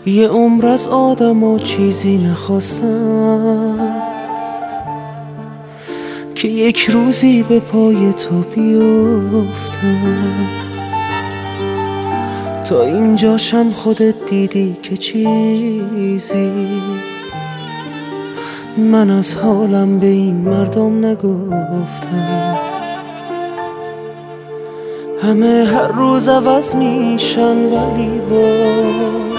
یه عمر از آدم و چیزی نخواستم که یک روزی به پای تو بیفتم. تا اینجاشم خودت دیدی که چیزی من از حالم به این مردم نگفتم. همه هر روز عوض میشن ولی باز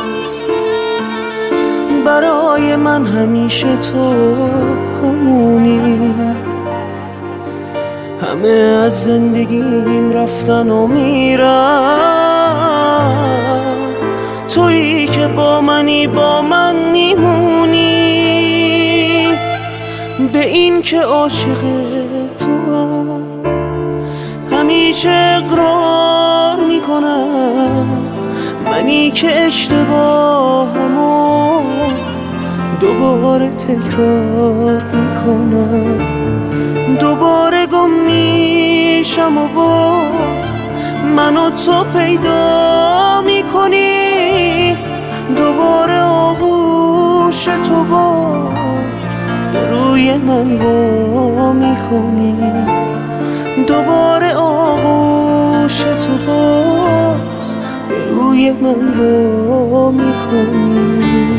برای من همیشه تو همونی. همه از زندگیم رفتن و میرن، تویی که با منی با من میمونی. به این که عاشق تو همیشه اقرار میکنم، منی که اشتباهمو دوباره تکرار میکنم. دوباره گم میشم و باز منو تو پیدا میکنی. دوباره آغوش تو باز به روی من وا میکنی. دوباره آغوش تو باز به روی من وا میکنی.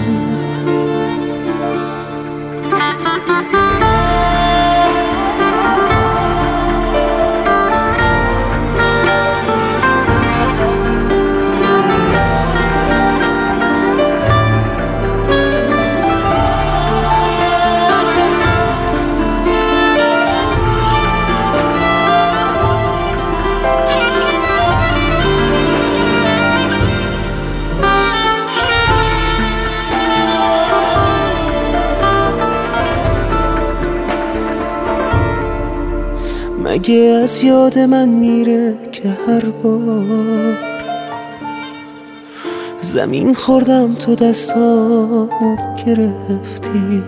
مگه از یاد من میره که هر بار زمین خوردم تو دستامو گرفتی.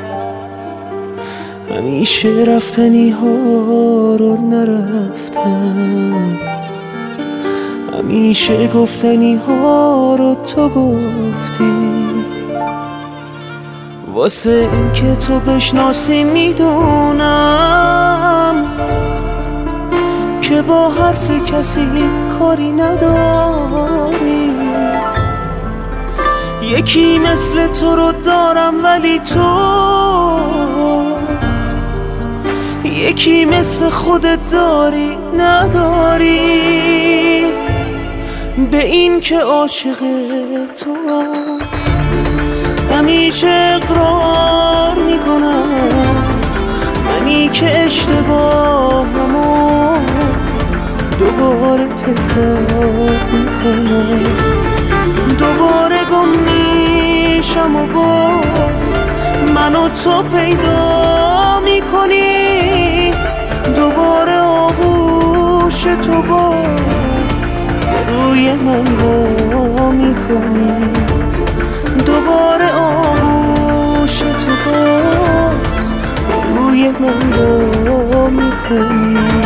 همیشه رفتنی ها رو نرفتم، همیشه گفتنی ها رو تو گفتی. واسه این که تو بشناسی میدونم که با حرف کسی کاری نداری. یکی مثل تو رو دارم ولی تو یکی مثل خودت داری نداری. به این که عاشق تو همیشه اقرار میکنم، منی که اشتباهمو دوباره تکرار میکنم. دوباره گم میشم و باز منو تو پیدا میکنی. دوباره آغوش تو باز به روی من وا میکنی. دوباره آغوش تو باز به روی من وا میکنی.